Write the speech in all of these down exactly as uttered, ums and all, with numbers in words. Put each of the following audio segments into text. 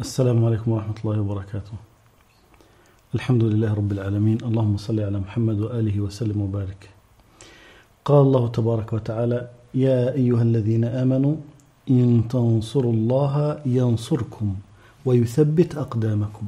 السلام عليكم ورحمة الله وبركاته. الحمد لله رب العالمين، اللهم صل على محمد وآله وسلم وبارك. قال الله تبارك وتعالى: يا أيها الذين آمنوا إن تنصروا الله ينصركم ويثبت أقدامكم.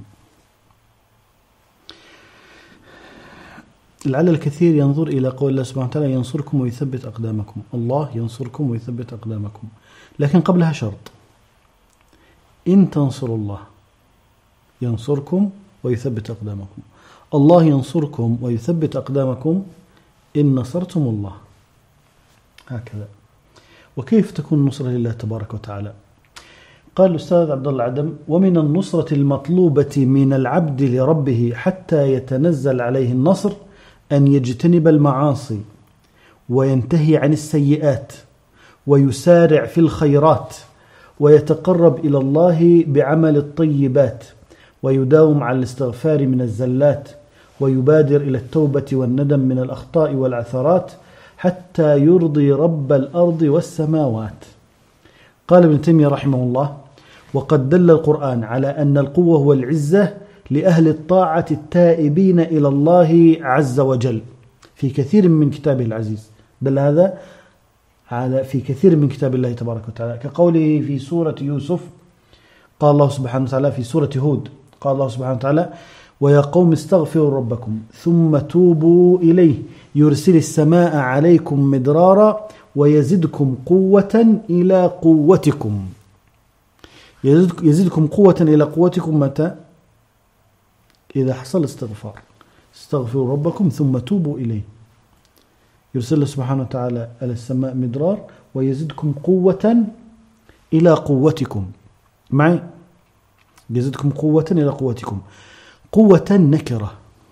لعل الكثير ينظر إلى قول الله سبحانه وتعالى: ينصركم ويثبت أقدامكم. الله ينصركم ويثبت أقدامكم، لكن قبلها شرط: إن تنصروا الله ينصركم ويثبت أقدامكم. الله ينصركم ويثبت أقدامكم إن نصرتم الله. هكذا. وكيف تكون النصرة لله تبارك وتعالى؟ قال الأستاذ عبد الله العدم: ومن النصرة المطلوبة من العبد لربه حتى يتنزل عليه النصر أن يجتنب المعاصي وينتهي عن السيئات ويسارع في الخيرات ويتقرب إلى الله بعمل الطيبات ويداوم على الاستغفار من الزلات ويبادر إلى التوبة والندم من الأخطاء والعثرات حتى يرضي رب الأرض والسماوات. قال ابن تيمية رحمه الله: وقد دل القرآن على أن القوة والعزة لأهل الطاعة التائبين إلى الله عز وجل في كثير من كتابه العزيز. دل هذا على في كثير من كتاب الله تبارك وتعالى، كقوله في سورة يوسف. قال الله سبحانه وتعالى في سورة هود: قال الله سبحانه وتعالى: ويا قوم استغفروا ربكم ثم توبوا إليه يرسل السماء عليكم مدرارا ويزدكم قوة إلى قوتكم. يزدكم قوة إلى قوتكم متى؟ إذا حصل استغفار. استغفروا ربكم ثم توبوا إليه. يرسل الله سبحانه وتعالى على السماء مدرار ويزدكم قوة إلى قوتكم. معي؟ يزدكم قوة إلى قوتكم. قوة نكرة.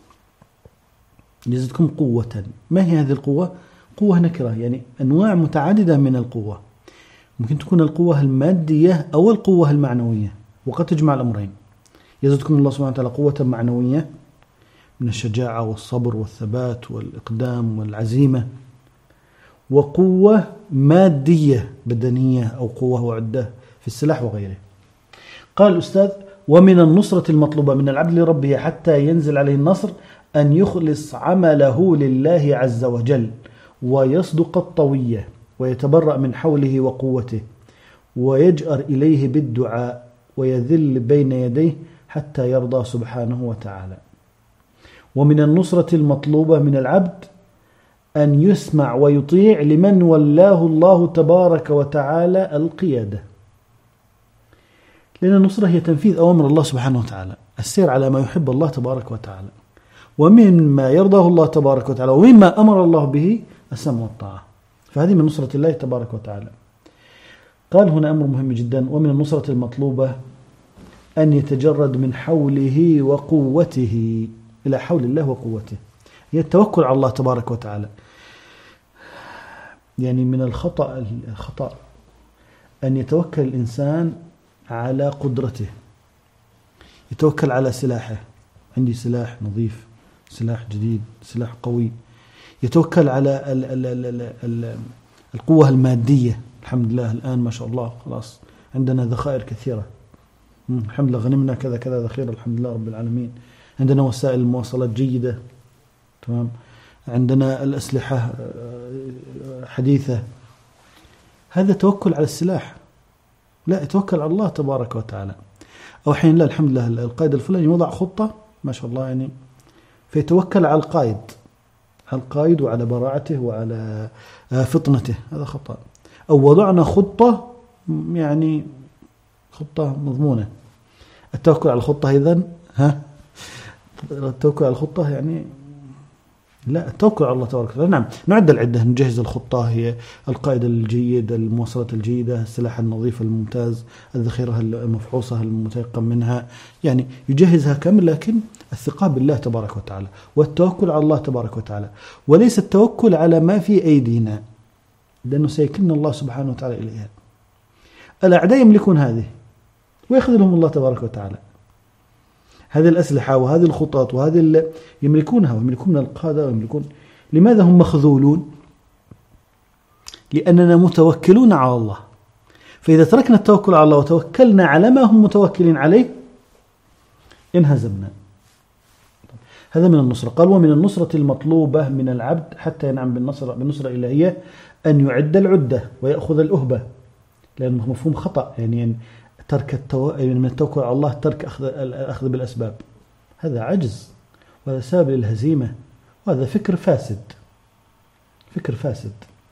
يزدكم قوة. ما هي هذه القوة؟ قوة نكرة، يعني أنواع متعددة من القوة. ممكن تكون القوة المادية أو القوة المعنوية، وقد تجمع الأمرين. يزدكم الله سبحانه وتعالى قوة معنوية من الشجاعة والصبر والثبات والإقدام والعزيمة، وقوة مادية بدنية أو قوة وعدة في السلاح وغيره. قال الأستاذ: ومن النصرة المطلوبة من العبد لربه حتى ينزل عليه النصر أن يخلص عمله لله عز وجل ويصدق الطوية ويتبرأ من حوله وقوته ويجأر إليه بالدعاء ويذل بين يديه حتى يرضى سبحانه وتعالى. ومن النصرة المطلوبة من العبد أن يسمع ويطيع لمن ولاه الله تبارك وتعالى القيادة، لأن النصرة هي تنفيذ أوامر الله سبحانه وتعالى، السير على ما يحب الله تبارك وتعالى، ومما يرضاه الله تبارك وتعالى ومما أمر الله به السمع والطاعة. فهذه من نصرة الله تبارك وتعالى. قال هنا أمر مهم جدا: ومن النصرة المطلوبة أن يتجرد من حوله وقوته إلى حول الله وقوته. هي التوكل على الله تبارك وتعالى. يعني من الخطأ الخطأ أن يتوكل الإنسان على قدرته، يتوكل على سلاحه. عندي سلاح نظيف، سلاح جديد، سلاح قوي. يتوكل على ال ال ال ال ال القوة المادية. الحمد لله الآن ما شاء الله خلاص عندنا ذخائر كثيرة، الحمد لله غنمنا كذا كذا ذخيرة، الحمد لله رب العالمين. عندنا وسائل المواصلات جيدة، تمام. عندنا الأسلحة حديثة. هذا توكل على السلاح. لا، يتوكل على الله تبارك وتعالى. أو حين لا، الحمد لله القائد الفلاني وضع خطة ما شاء الله، يعني فيتوكل على القائد، على القائد وعلى براعته وعلى فطنته. هذا خطأ. أو وضعنا خطة، يعني خطة مضمونة. التوكل على الخطة إذن ها التوكل على الخطة يعني لا، التوكل على الله تبارك وتعالى. نعم، نعد العدة، نجهز الخطة، هي القائد الجيد، المواصلات الجيدة، السلاح النظيف الممتاز، الذخيرة المفحوصة المتيقن منها، يعني يجهزها كامل، لكن الثقة بالله تبارك وتعالى والتوكل على الله تبارك وتعالى، وليس التوكل على ما في أيدينا، لأنه سيكلنا الله سبحانه وتعالى إليها. الأعداء يملكون هذه ويخذلهم الله تبارك وتعالى. هذه الأسلحة وهذه الخطط وهذه يملكونها، ويملكون القادة ويملكون. لماذا هم مخذولون؟ لأننا متوكلون على الله، فإذا تركنا التوكل على الله وتوكلنا على ما هم متوكلين عليه انهزمنا. هذا من النصرة. قال ومن النصرة المطلوبة من العبد حتى ينعم بالنصرة بالنصرة الإلهية أن يعد العدة ويأخذ الأهبة، لأنه مفهوم خطأ، يعني ترك التو... يعني من التوكل على الله ترك أخذ الأخذ بالأسباب، هذا عجز وهذا سبب للهزيمة، وهذا فكر فاسد، فكر فاسد.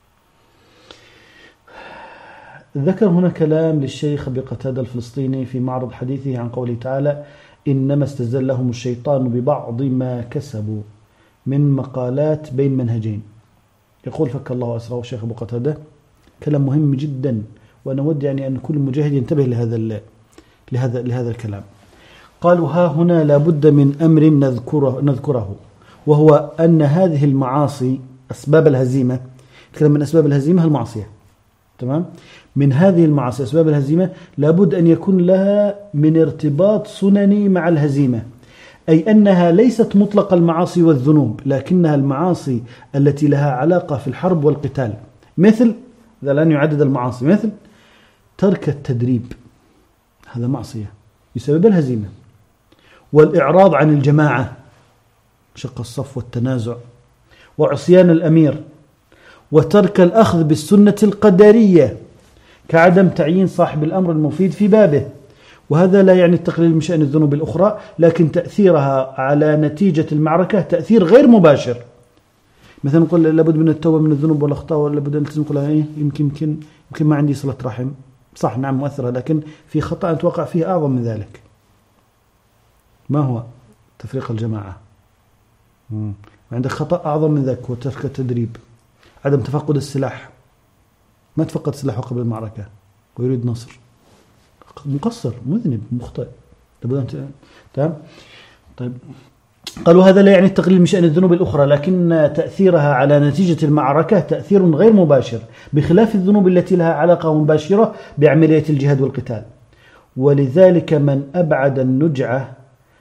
ذكر هنا كلام للشيخ أبي قتادة الفلسطيني في معرض حديثه عن قوله تعالى إنما استزلهم الشيطان ببعض ما كسبوا من مقالات بين منهجين. يقول فك الله أسره الشيخ أبو قتادة كلام مهم جدا، وأنا أود يعني أن كل مجاهد ينتبه لهذا لهذا لهذا الكلام. قالوا ها هنا لابد من أمر نذكره نذكره وهو أن هذه المعاصي أسباب الهزيمة. الكلام من أسباب الهزيمة المعصية، تمام؟ من هذه المعاصي أسباب الهزيمة لابد أن يكون لها من ارتباط سنني مع الهزيمة، أي أنها ليست مطلق المعاصي والذنوب، لكنها المعاصي التي لها علاقة في الحرب والقتال. مثل إذا لن يعدد المعاصي، مثل ترك التدريب، هذا معصية يسبب الهزيمة، والإعراض عن الجماعة، شق الصف والتنازع، وعصيان الأمير، وترك الأخذ بالسنة القدرية كعدم تعيين صاحب الأمر المفيد في بابه. وهذا لا يعني التقليل من شأن الذنوب الأخرى، لكن تأثيرها على نتيجة المعركة تأثير غير مباشر. مثلا نقول لابد من التوبة من الذنوب والأخطاء، ولا بد أن تلزم قولها إيه يمكن يمكن يمكن ما عندي صلة رحم، صح نعم مؤثرة، لكن في خطأ أتوقع فيه أعظم من ذلك. ما هو تفريق الجماعة؟ مم. عندك خطأ أعظم من ذلك هو ترك التدريب، عدم تفقد السلاح، ما تفقد سلاحه قبل المعركة ويريد نصر، مقصر مذنب مخطئ. تمام. طيب قالوا هذا لا يعني التقليل من شأن الذنوب الأخرى، لكن تأثيرها على نتيجة المعركة تأثير غير مباشر، بخلاف الذنوب التي لها علاقة مباشرة بعملية الجهاد والقتال. ولذلك من أبعد النجعة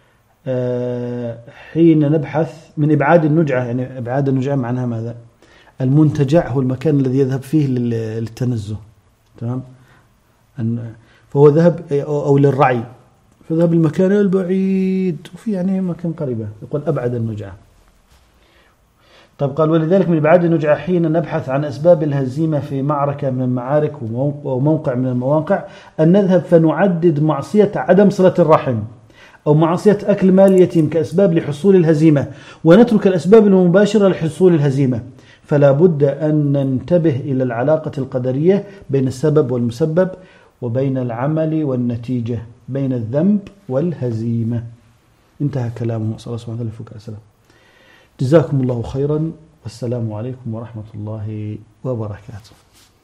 حين نبحث من إبعاد النجعة، يعني إبعاد النجعة معناها ماذا؟ المنتجع هو المكان الذي يذهب فيه للتنزه، تمام؟ فهو ذهب أو للرعي، فذهب المكان البعيد وفي يعني مكان قريبة، يقول أبعد النجعة. طيب قال ولذلك من إبعاد النجعة حين نبحث عن أسباب الهزيمة في معركة من المعارك وموقع من المواقع أن نذهب فنعدد معصية عدم صلة الرحم أو معصية أكل مال اليتيم كأسباب لحصول الهزيمة، ونترك الأسباب المباشرة لحصول الهزيمة. فلا بد أن ننتبه إلى العلاقة القدرية بين السبب والمسبب، وبين العمل والنتيجة، بين الذنب والهزيمة. انتهى كلامه صلى الله عليه وسلم. جزاكم الله خيرا، والسلام عليكم ورحمة الله وبركاته.